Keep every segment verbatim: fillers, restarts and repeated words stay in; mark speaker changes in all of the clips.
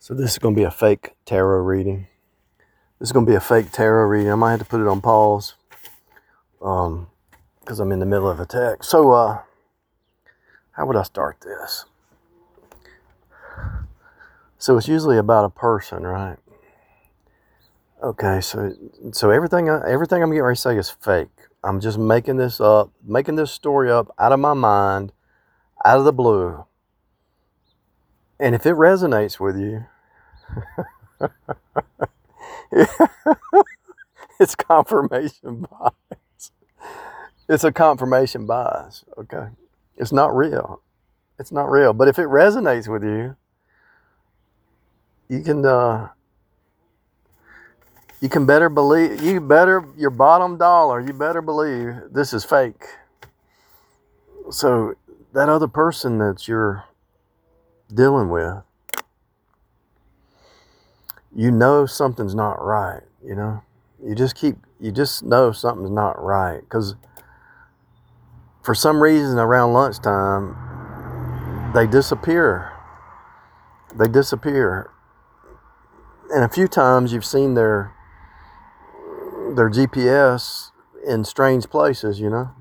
Speaker 1: So this is going to be a fake tarot reading. This is going to be a fake tarot reading. I might have to put it on pause um, because I'm in the middle of a text. So uh, how would I start this? So it's usually about a person, right? Okay, so so everything I, everything I'm getting ready to say is fake. I'm just making this up, making this story up out of my mind, out of the blue. And if it resonates with you, it's confirmation bias. It's a confirmation bias, okay? It's not real. It's not real. But if it resonates with you, you can uh, you can better believe, you better, your bottom dollar, you better believe this is fake. So that other person that you're dealing with, you know something's not right, you know? You just keep, you just know something's not right. Because for some reason around lunchtime, they disappear. They disappear. And a few times you've seen their their G P S in strange places, you know,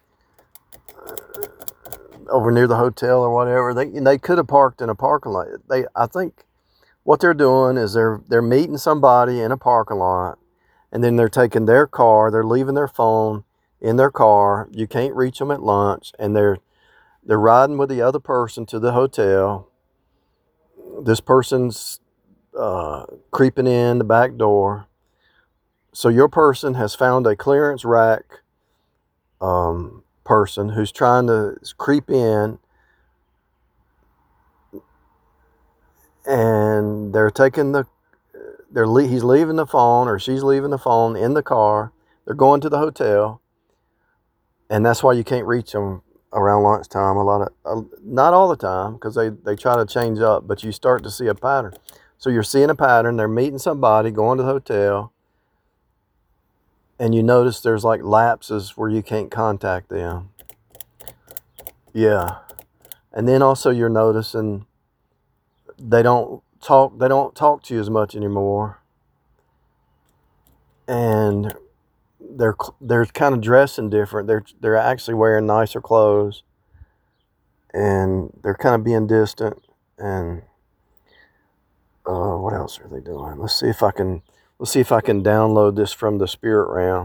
Speaker 1: over near the hotel or whatever. They they could have parked in a parking lot. They I think what they're doing is they're they're meeting somebody in a parking lot, and then they're taking their car. They're leaving their phone in their car. You can't reach them at lunch, and they're they're riding with the other person to the hotel. This person's uh, creeping in the back door. So your person has found a clearance rack um, person who's trying to creep in, and they're taking the, they're he's leaving the phone or she's leaving the phone in the car. They're going to the hotel, and that's why you can't reach them around lunchtime. A lot of, uh, not all the time, because they they try to change up, but you start to see a pattern. So you're seeing a pattern. They're meeting somebody, going to the hotel. And you notice there's like lapses where you can't contact them. Yeah. And then also you're noticing they don't talk they don't talk to you as much anymore. And they're they're kind of dressing different. They're they're actually wearing nicer clothes. And they're kind of being distant. And uh, what else are they doing? Let's see if I can let's see if I can download this from the spirit realm.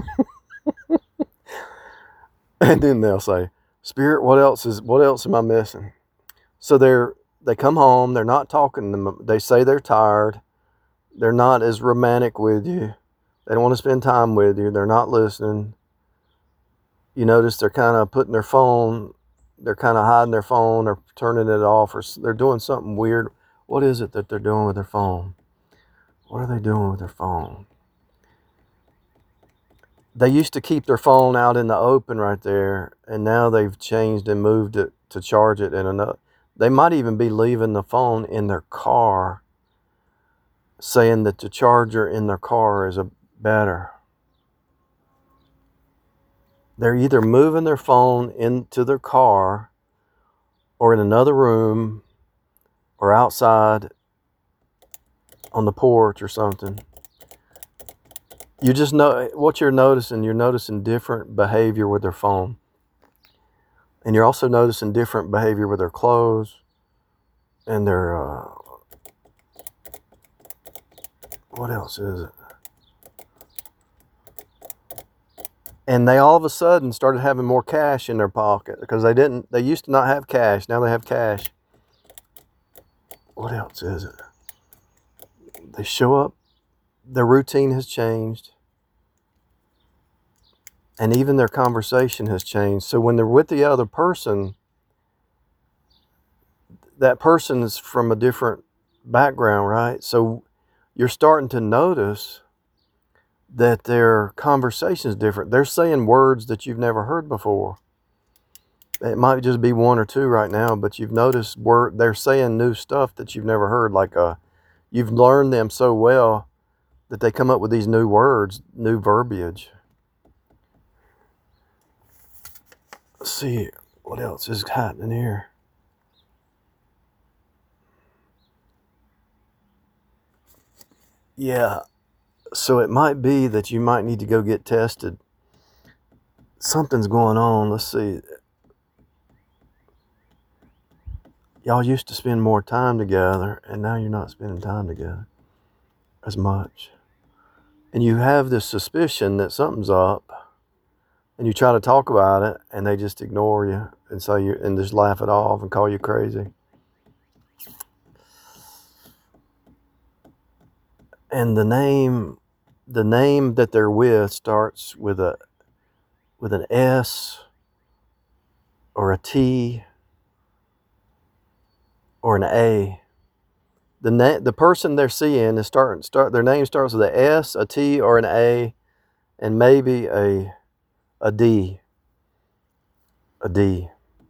Speaker 1: And then they'll say, Spirit, what else is what else am I missing? So they're they come home, they're not talking to them, they say they're tired, they're not as romantic with you, they don't want to spend time with you, they're not listening. You notice they're kind of putting their phone, they're kind of hiding their phone or turning it off, or they're doing something weird. What is it that they're doing with their phone? What are they doing with their phone? They used to keep their phone out in the open right there, and now they've changed and moved it to charge it in another. They might even be leaving the phone in their car, saying that the charger in their car is a better. They're either moving their phone into their car or in another room or outside on the porch or something. You just know what you're noticing. You're noticing different behavior with their phone. And you're also noticing different behavior with their clothes and their, uh, what else is it? And they all of a sudden started having more cash in their pocket because they didn't, they used to not have cash. Now they have cash. What else is it? They show up, their routine has changed. And even their conversation has changed. So when they're with the other person, that person is from a different background, right? So you're starting to notice that their conversation is different. They're saying words that you've never heard before. It might just be one or two right now, but you've noticed word they're saying new stuff that you've never heard. Like uh, you've learned them so well that they come up with these new words, new verbiage. Let's see what else is happening here. Yeah. So it might be that you might need to go get tested. Something's going on. Let's see. Y'all used to spend more time together, and now you're not spending time together as much. And you have this suspicion that something's up, and you try to talk about it, and they just ignore you and say you and just laugh it off and call you crazy. And the name, the name that they're with starts with a with an S or a T or an A. The na- the person they're seeing is starting start their name starts with a S, a T, or an A, and maybe a a D. A D.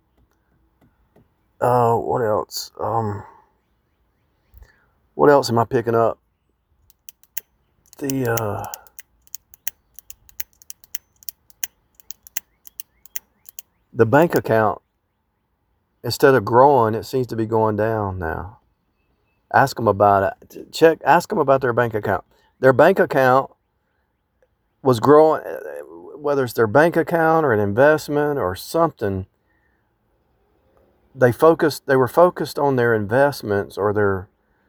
Speaker 1: Uh, what else? Um, what else am I picking up? The uh, the bank account, instead of growing, it seems to be going down now. Ask them about it. Check. Ask them about their bank account. Their bank account was growing, whether it's their bank account or an investment or something. They focused. They were focused on their investments or their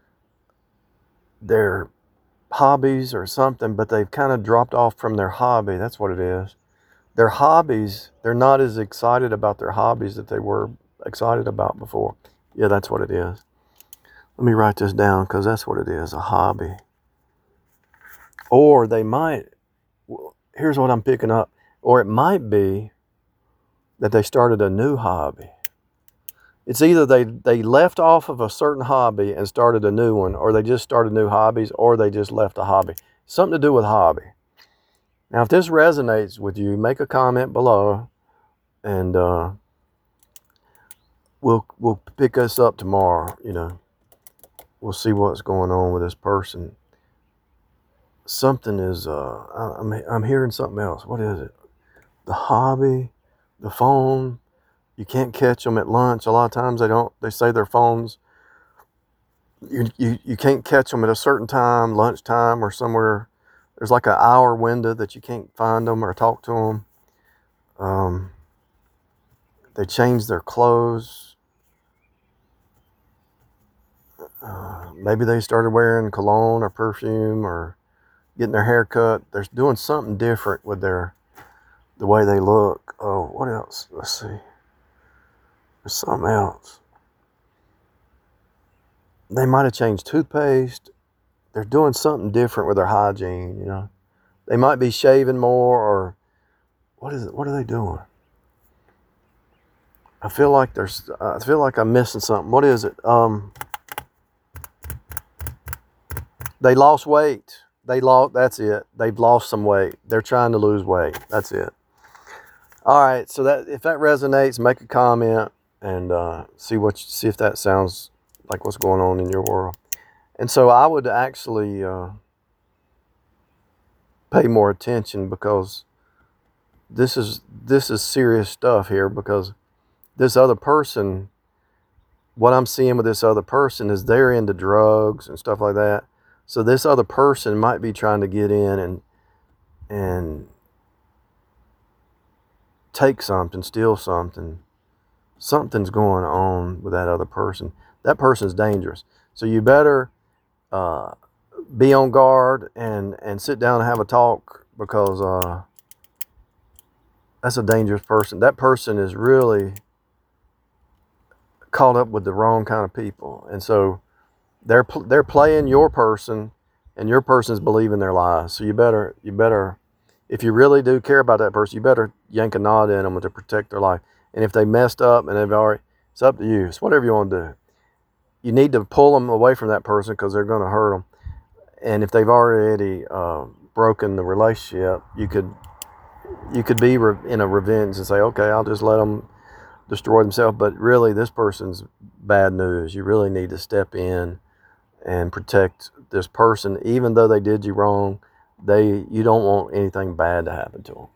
Speaker 1: their hobbies or something, but they've kind of dropped off from their hobby. That's what it is. Their hobbies, they're not as excited about their hobbies that they were excited about before. Yeah, that's what it is. Let me write this down because that's what it is, a hobby. Or they might, here's what I'm picking up, or it might be that they started a new hobby. It's either they, they left off of a certain hobby and started a new one, or they just started new hobbies, or they just left a hobby. Something to do with hobby. Now, if this resonates with you, make a comment below, and uh, we'll we'll pick us up tomorrow. You know, we'll see what's going on with this person. Something is. Uh, I'm I'm hearing something else. What is it? The hobby, the phone. You can't catch them at lunch. A lot of times they don't. They say their phones. You you you can't catch them at a certain time, lunchtime or somewhere. There's like an hour window that you can't find them or talk to them. Um, they change their clothes. Uh, maybe they started wearing cologne or perfume or getting their hair cut. They're doing something different with their the way they look. Oh, what else? Let's see. There's something else. They might have changed toothpaste. They're doing something different with their hygiene, you know. They might be shaving more, or what is it? What are they doing? I feel like there's. I feel like I'm missing something. What is it? Um, they lost weight. They lost. That's it. They've lost some weight. They're trying to lose weight. That's it. All right. So that if that resonates, make a comment and uh, see what you, see if that sounds like what's going on in your world. And so I would actually uh, pay more attention, because this is this is serious stuff here, because this other person, what I'm seeing with this other person is they're into drugs and stuff like that. So this other person might be trying to get in and and take something, steal something. Something's going on with that other person. That person's dangerous. So you better uh, be on guard and, and sit down and have a talk, because uh, that's a dangerous person. That person is really caught up with the wrong kind of people. And so they're they're playing your person, and your person's believing their lies. So you better you better if you really do care about that person, you better yank a knot in them to protect their life. And if they messed up and they've already, it's up to you. It's whatever you want to do. You need to pull them away from that person, because they're going to hurt them. And if they've already uh, broken the relationship, you could you could be re- in a revenge and say, okay, I'll just let them destroy themselves. But really, this person's bad news. You really need to step in and protect this person, even though they did you wrong. They you don't want anything bad to happen to them.